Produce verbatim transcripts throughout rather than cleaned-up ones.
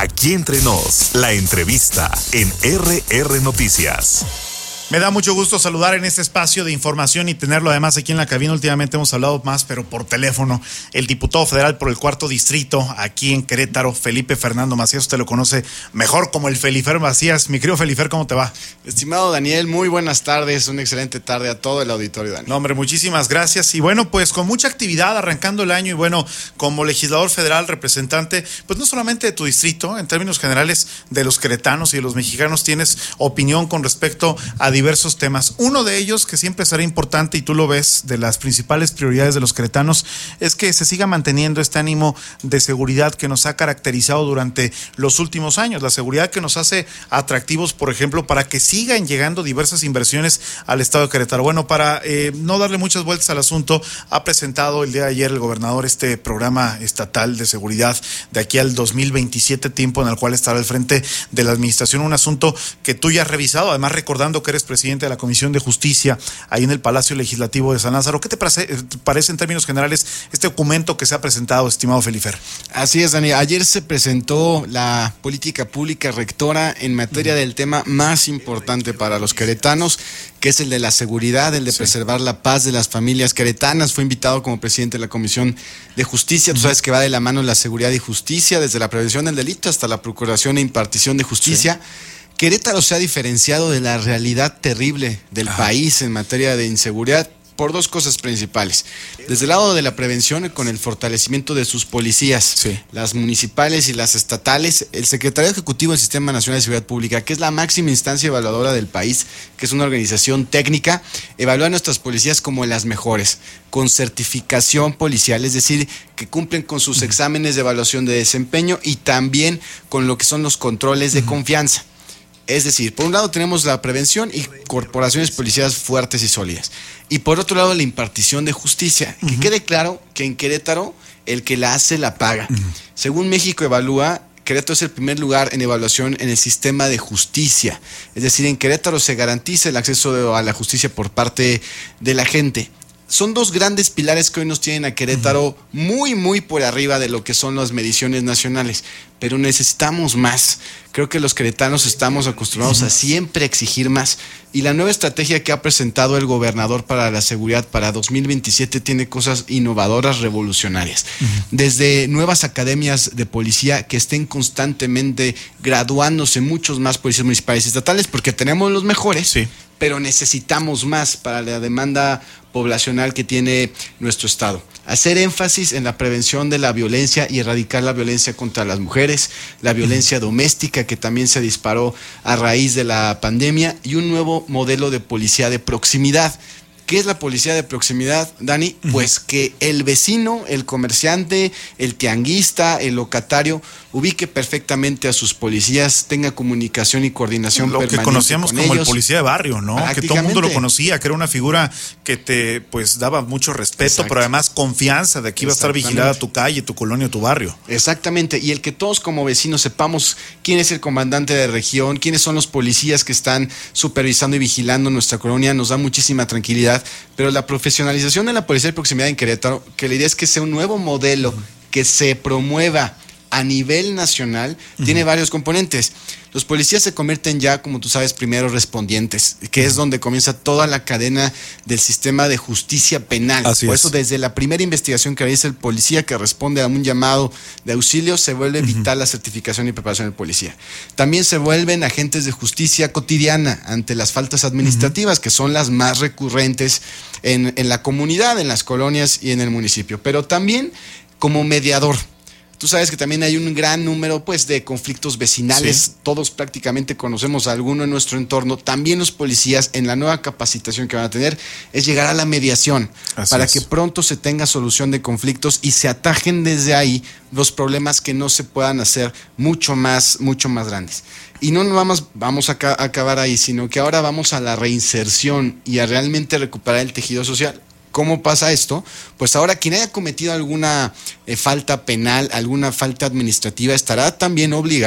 Aquí entre nos, la entrevista en R R Noticias. Me da mucho gusto saludar en este espacio de información y tenerlo además aquí en la cabina. Últimamente hemos hablado más, pero por teléfono. El diputado federal por el cuarto distrito, aquí en Querétaro, Felipe Fernando Macías. Usted lo conoce mejor como el Felifer Macías. Mi querido Felifer, ¿cómo te va? Estimado Daniel, muy buenas tardes. Una excelente tarde a todo el auditorio, Daniel. No, hombre, muchísimas gracias. Y bueno, pues con mucha actividad arrancando el año. Y bueno, como legislador federal, representante, pues no solamente de tu distrito, en términos generales de los queretanos y de los mexicanos, tienes opinión con respecto a diversos temas. Uno de ellos, que siempre será importante, y tú lo ves, de las principales prioridades de los queretanos, es que se siga manteniendo este ánimo de seguridad que nos ha caracterizado durante los últimos años, la seguridad que nos hace atractivos, por ejemplo, para que sigan llegando diversas inversiones al estado de Querétaro. Bueno, para eh, no darle muchas vueltas al asunto, ha presentado el día de ayer el gobernador este programa estatal de seguridad de aquí al dos mil veintisiete, tiempo en el cual estará al frente de la administración, un asunto que tú ya has revisado, además recordando que eres presidente de la Comisión de Justicia ahí en el Palacio Legislativo de San Lázaro. ¿Qué te parece, parece en términos generales este documento que se ha presentado, estimado Felifer? Así es, Dani. Ayer se presentó la política pública rectora en materia del tema más importante para los queretanos, que es el de la seguridad, el de sí. preservar la paz de las familias queretanas. Fue invitado como presidente de la Comisión de Justicia. Tú sabes que va de la mano la seguridad y justicia, desde la prevención del delito hasta la procuración e impartición de justicia. Sí. Querétaro se ha diferenciado de la realidad terrible del Ajá. país en materia de inseguridad por dos cosas principales. Desde el lado de la prevención, con el fortalecimiento de sus policías, sí. las municipales y las estatales, el Secretariado Ejecutivo del Sistema Nacional de Seguridad Pública, que es la máxima instancia evaluadora del país, que es una organización técnica, evalúa a nuestras policías como las mejores, con certificación policial, es decir, que cumplen con sus uh-huh. exámenes de evaluación de desempeño y también con lo que son los controles de uh-huh. confianza. Es decir, por un lado tenemos la prevención y corporaciones policiales fuertes y sólidas. Y por otro lado la impartición de justicia. Uh-huh. Que quede claro que en Querétaro el que la hace la paga. Uh-huh. Según México Evalúa, Querétaro es el primer lugar en evaluación en el sistema de justicia. Es decir, en Querétaro se garantiza el acceso a la justicia por parte de la gente. Son dos grandes pilares que hoy nos tienen a Querétaro uh-huh. muy, muy por arriba de lo que son las mediciones nacionales. Pero necesitamos más. Creo que los queretanos estamos acostumbrados uh-huh. a siempre exigir más. Y la nueva estrategia que ha presentado el gobernador para la seguridad para dos mil veintisiete tiene cosas innovadoras, revolucionarias. Uh-huh. Desde nuevas academias de policía que estén constantemente graduándose muchos más policías municipales y estatales, porque tenemos los mejores, sí. pero necesitamos más para la demanda poblacional que tiene nuestro estado. Hacer énfasis en la prevención de la violencia y erradicar la violencia contra las mujeres, la violencia doméstica que también se disparó a raíz de la pandemia, y un nuevo modelo de policía de proximidad. ¿Qué es la policía de proximidad, Dani? Uh-huh. Pues que el vecino, el comerciante, el tianguista, el locatario ubique perfectamente a sus policías, tenga comunicación y coordinación lo permanente. Lo que conocíamos con como ellos. El policía de barrio, ¿no? Que todo el mundo lo conocía, que era una figura que te pues daba mucho respeto, Exacto. pero además confianza de que iba a estar vigilada tu calle, tu colonia, tu barrio. Exactamente, y el que todos como vecinos sepamos quién es el comandante de región, quiénes son los policías que están supervisando y vigilando nuestra colonia, nos da muchísima tranquilidad. Pero la profesionalización de la policía de proximidad en Querétaro, que la idea es que sea un nuevo modelo que se promueva a nivel nacional, uh-huh. tiene varios componentes. Los policías se convierten ya, como tú sabes, primeros respondientes, que uh-huh. es donde comienza toda la cadena del sistema de justicia penal. Así Por es. eso, desde la primera investigación que realiza el policía que responde a un llamado de auxilio, se vuelve uh-huh. vital la certificación y preparación del policía. También se vuelven agentes de justicia cotidiana ante las faltas administrativas, uh-huh. que son las más recurrentes en, en la comunidad, en las colonias y en el municipio. Pero también como mediador. Tú sabes que también hay un gran número pues, de conflictos vecinales. Sí. Todos prácticamente conocemos a alguno en nuestro entorno. También los policías, en la nueva capacitación que van a tener, es llegar a la mediación Así para es. que pronto se tenga solución de conflictos y se atajen desde ahí los problemas que no se puedan hacer mucho más, mucho más grandes. Y no nos vamos, vamos a, ca- a acabar ahí, sino que ahora vamos a la reinserción y a realmente recuperar el tejido social. ¿Cómo pasa esto? Pues ahora quien haya cometido alguna eh, falta penal, alguna falta administrativa, estará también obligado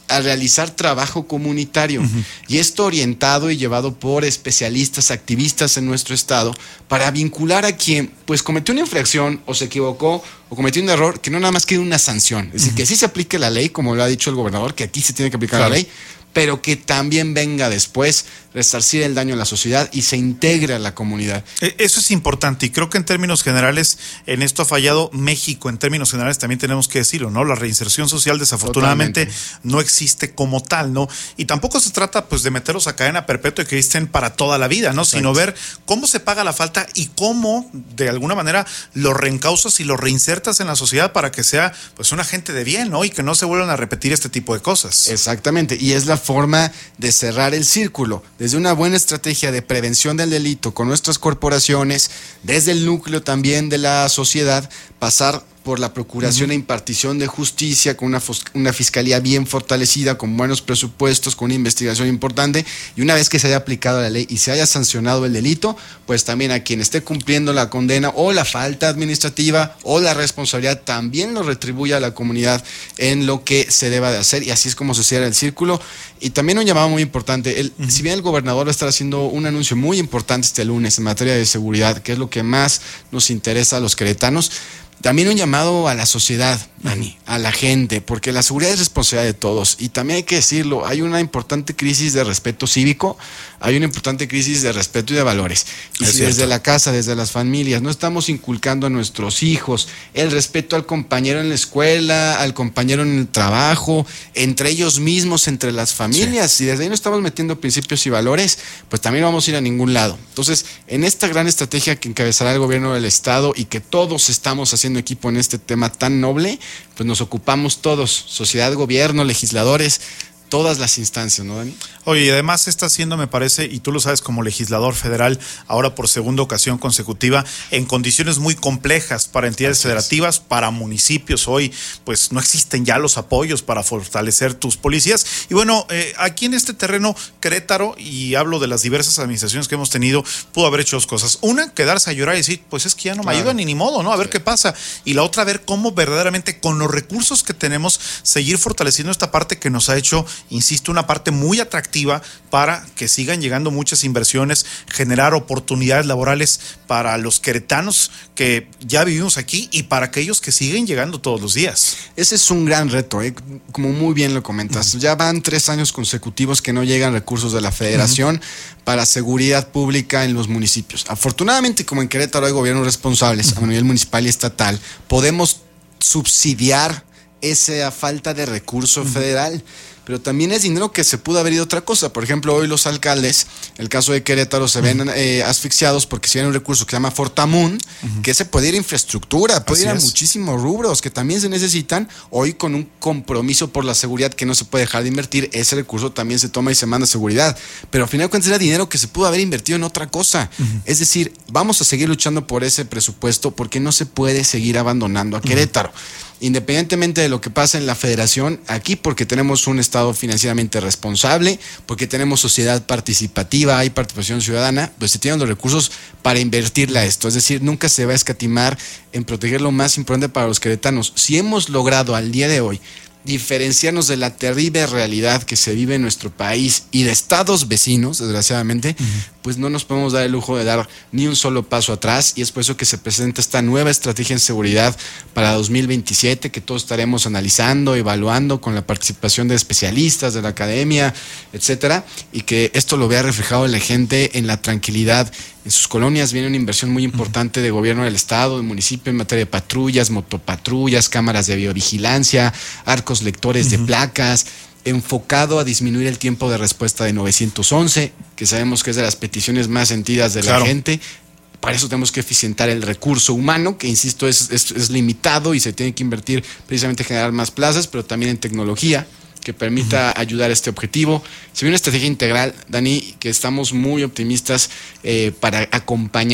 a realizar trabajo comunitario. Uh-huh. Y esto orientado y llevado por especialistas, activistas en nuestro estado, para vincular a quien pues cometió una infracción o se equivocó o cometió un error, que no nada más quede una sanción. Es decir, uh-huh. que sí se aplique la ley, como lo ha dicho el gobernador, que aquí se tiene que aplicar claro. la ley, pero que también venga después resarcir el daño a la sociedad y se integre a la comunidad. Eso es importante y creo que en términos generales en esto ha fallado México. En términos generales también tenemos que decirlo, ¿no? La reinserción social desafortunadamente Totalmente. no existe como tal, ¿no? Y tampoco se trata pues de meterlos a cadena perpetua y que estén para toda la vida, ¿no? Exacto. Sino ver cómo se paga la falta y cómo de alguna manera lo reencausas y lo reinsertas en la sociedad para que sea pues una gente de bien, ¿no? Y que no se vuelvan a repetir este tipo de cosas. Exactamente, y es la forma de cerrar el círculo, desde una buena estrategia de prevención del delito con nuestras corporaciones, desde el núcleo también de la sociedad, pasar por la procuración uh-huh. e impartición de justicia, con una, una fiscalía bien fortalecida, con buenos presupuestos, con una investigación importante, y una vez que se haya aplicado la ley y se haya sancionado el delito, pues también a quien esté cumpliendo la condena o la falta administrativa o la responsabilidad, también lo retribuya a la comunidad en lo que se deba de hacer, y así es como se cierra el círculo. Y también un llamado muy importante, el, uh-huh. si bien el gobernador va a estar haciendo un anuncio muy importante este lunes en materia de seguridad, que es lo que más nos interesa a los queretanos, también un llamado a la sociedad, Dani, a la gente, porque la seguridad es responsabilidad de todos. Y también hay que decirlo, hay una importante crisis de respeto cívico, hay una importante crisis de respeto y de valores. Y es si cierto. Desde la casa, desde las familias, no estamos inculcando a nuestros hijos el respeto al compañero en la escuela, al compañero en el trabajo, entre ellos mismos, entre las familias, si sí. desde ahí no estamos metiendo principios y valores, pues también no vamos a ir a ningún lado. Entonces, en esta gran estrategia que encabezará el gobierno del estado y que todos estamos haciendo equipo en este tema tan noble, pues nos ocupamos todos, sociedad, gobierno, legisladores, todas las instancias, ¿no, Dani? Oye, y además está haciendo, me parece, y tú lo sabes como legislador federal, ahora por segunda ocasión consecutiva, en condiciones muy complejas para entidades Así federativas, es. para municipios. Hoy, pues no existen ya los apoyos para fortalecer tus policías. Y bueno, eh, aquí en este terreno, Querétaro, y hablo de las diversas administraciones que hemos tenido, pudo haber hecho dos cosas. Una, quedarse a llorar y decir, pues es que ya no claro. me ayudan ni ni modo, ¿no? A ver sí. qué pasa. Y la otra, ver cómo verdaderamente con los recursos que tenemos, seguir fortaleciendo esta parte que nos ha hecho, insisto, una parte muy atractiva para que sigan llegando muchas inversiones, generar oportunidades laborales para los queretanos que ya vivimos aquí y para aquellos que siguen llegando todos los días. Ese es un gran reto, ¿eh? Como muy bien lo comentas. Uh-huh. Ya van tres años consecutivos que no llegan recursos de la Federación uh-huh. para seguridad pública en los municipios. Afortunadamente, como en Querétaro hay gobiernos responsables uh-huh. a nivel municipal y estatal, podemos subsidiar esa falta de recurso uh-huh. federal. Pero también es dinero que se pudo haber ido a otra cosa. Por ejemplo, hoy los alcaldes, el caso de Querétaro, se ven eh, asfixiados porque si hay un recurso que se llama Fortamun, uh-huh. que se puede ir a infraestructura, puede Así ir a es. muchísimos rubros que también se necesitan. Hoy con un compromiso por la seguridad que no se puede dejar de invertir, ese recurso también se toma y se manda a seguridad. Pero al final de cuentas era dinero que se pudo haber invertido en otra cosa. Uh-huh. Es decir, vamos a seguir luchando por ese presupuesto porque no se puede seguir abandonando a Querétaro. Uh-huh. Independientemente de lo que pasa en la federación, aquí porque tenemos un estado financieramente responsable, porque tenemos sociedad participativa, hay participación ciudadana, pues se tienen los recursos para invertirle a esto. Es decir, nunca se va a escatimar en proteger lo más importante para los queretanos. Si hemos logrado al día de hoy diferenciarnos de la terrible realidad que se vive en nuestro país y de estados vecinos, desgraciadamente, uh-huh. pues no nos podemos dar el lujo de dar ni un solo paso atrás, y es por eso que se presenta esta nueva estrategia en seguridad para dos mil veintisiete, que todos estaremos analizando, evaluando con la participación de especialistas de la academia, etcétera, y que esto lo vea reflejado en la gente, en la tranquilidad. En sus colonias viene una inversión muy importante de gobierno del estado, del municipio en materia de patrullas, motopatrullas, cámaras de biovigilancia, arcos lectores uh-huh. de placas, enfocado a disminuir el tiempo de respuesta de nueve once, que sabemos que es de las peticiones más sentidas de claro. la gente. Para eso tenemos que eficientar el recurso humano, que insisto es, es, es limitado y se tiene que invertir precisamente en generar más plazas, pero también en tecnología que permita uh-huh. ayudar a este objetivo. Se ve una estrategia integral, Dani, que estamos muy optimistas eh, para acompañar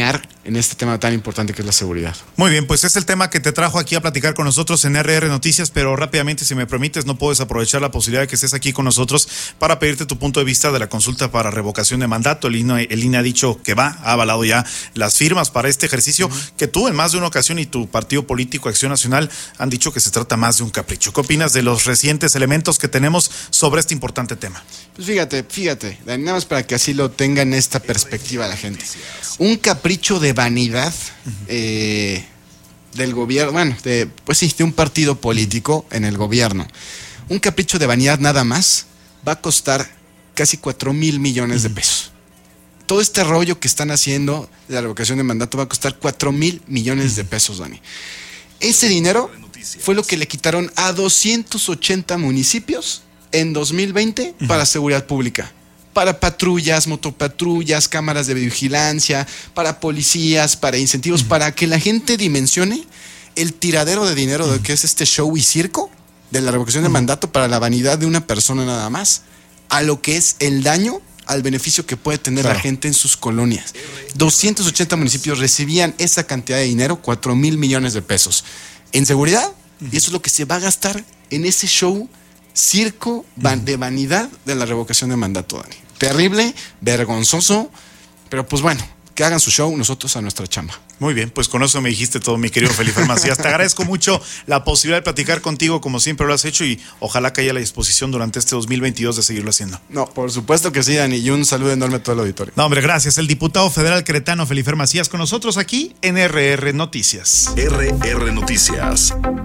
en este tema tan importante que es la seguridad. Muy bien, pues es el tema que te trajo aquí a platicar con nosotros en R R Noticias, pero rápidamente, si me permites, no puedes aprovechar la posibilidad de que estés aquí con nosotros para pedirte tu punto de vista de la consulta para revocación de mandato. El I N E, el I N E ha dicho que va, ha avalado ya las firmas para este ejercicio, uh-huh. que tú en más de una ocasión y tu partido político Acción Nacional han dicho que se trata más de un capricho. ¿Qué opinas de los recientes elementos que tenemos sobre este importante tema? Pues fíjate, fíjate, nada más para que así lo tengan esta perspectiva la gente. Un capricho de vanidad eh, del gobierno, bueno, de, pues sí, de un partido político en el gobierno. Un capricho de vanidad nada más va a costar casi cuatro mil millones de pesos. Todo este rollo que están haciendo de la revocación de mandato va a costar cuatro mil millones de pesos, Dani. Ese dinero fue lo que le quitaron a doscientos ochenta municipios en dos mil veinte para seguridad pública. Para patrullas, motopatrullas, cámaras de vigilancia, para policías, para incentivos, uh-huh. para que la gente dimensione el tiradero de dinero uh-huh. de que es este show y circo de la revocación uh-huh. de mandato para la vanidad de una persona nada más, a lo que es el daño al beneficio que puede tener claro. la gente en sus colonias. doscientos ochenta municipios recibían esa cantidad de dinero, cuatro mil millones de pesos, en seguridad, uh-huh. y eso es lo que se va a gastar en ese show circo van, de vanidad de la revocación de mandato, Dani. Terrible, vergonzoso, pero pues bueno, que hagan su show, nosotros a nuestra chamba. Muy bien, pues con eso me dijiste todo, mi querido Felifer Macías. Te agradezco mucho la posibilidad de platicar contigo, como siempre lo has hecho, y ojalá que haya la disposición durante este dos mil veintidós de seguirlo haciendo. No, por supuesto que sí, Dani, y un saludo enorme a todo el auditorio. No, hombre, gracias. El diputado federal queretano Felifer Macías con nosotros aquí en R R Noticias. R R Noticias.